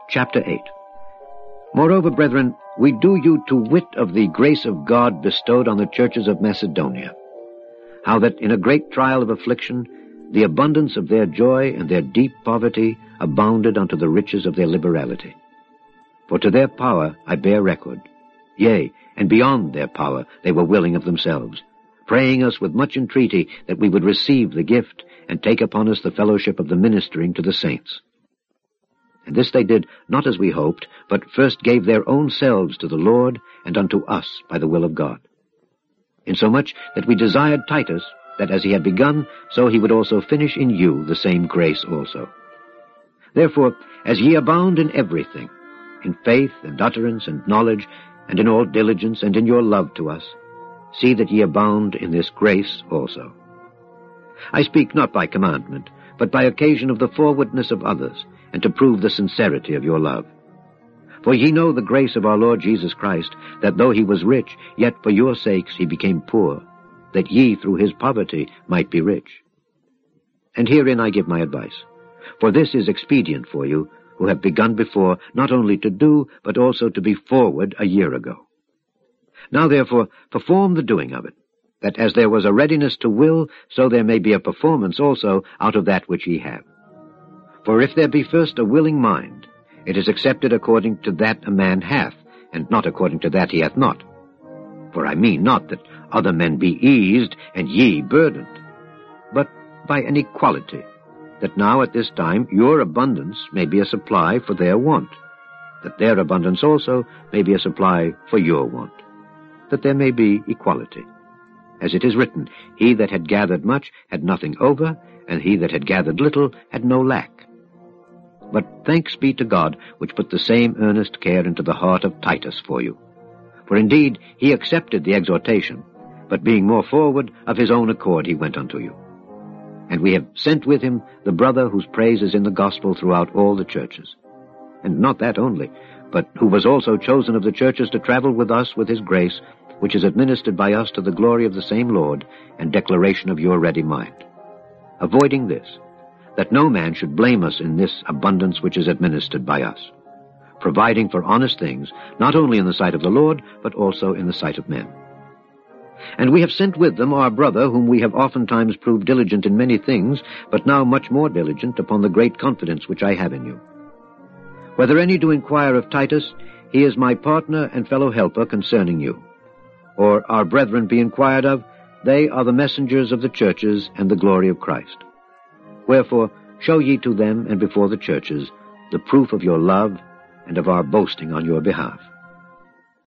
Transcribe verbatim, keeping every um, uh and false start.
Chapter eight. Moreover, brethren, we do you to wit of the grace of God bestowed on the churches of Macedonia, how that in a great trial of affliction the abundance of their joy and their deep poverty abounded unto the riches of their liberality. For to their power I bear record, yea, and beyond their power they were willing of themselves, praying us with much entreaty that we would receive the gift and take upon us the fellowship of the ministering to the saints. And this they did not as we hoped, but first gave their own selves to the Lord and unto us by the will of God. Insomuch that we desired Titus, that as he had begun, so he would also finish in you the same grace also. Therefore, as ye abound in everything, in faith and utterance and knowledge, and in all diligence and in your love to us, see that ye abound in this grace also. I speak not by commandment, but by occasion of the forwardness of others, and to prove the sincerity of your love. For ye know the grace of our Lord Jesus Christ, that though he was rich, yet for your sakes he became poor, that ye through his poverty might be rich. And herein I give my advice. For this is expedient for you, who have begun before, not only to do, but also to be forward a year ago. Now therefore perform the doing of it, that as there was a readiness to will, so there may be a performance also out of that which ye have. For if there be first a willing mind, it is accepted according to that a man hath, and not according to that he hath not. For I mean not that other men be eased, and ye burdened, but by an equality, that now at this time your abundance may be a supply for their want, that their abundance also may be a supply for your want, that there may be equality. As it is written, he that had gathered much had nothing over, and he that had gathered little had no lack. But thanks be to God, which put the same earnest care into the heart of Titus for you. For indeed he accepted the exhortation, but being more forward, of his own accord he went unto you. And we have sent with him the brother whose praise is in the gospel throughout all the churches. And not that only, but who was also chosen of the churches to travel with us with his grace, which is administered by us to the glory of the same Lord, and declaration of your ready mind. Avoiding this, that no man should blame us in this abundance which is administered by us, providing for honest things, not only in the sight of the Lord, but also in the sight of men. And we have sent with them our brother, whom we have oftentimes proved diligent in many things, but now much more diligent upon the great confidence which I have in you. Whether any do inquire of Titus, he is my partner and fellow helper concerning you. Or our brethren be inquired of, they are the messengers of the churches and the glory of Christ. Wherefore show ye to them and before the churches the proof of your love and of our boasting on your behalf.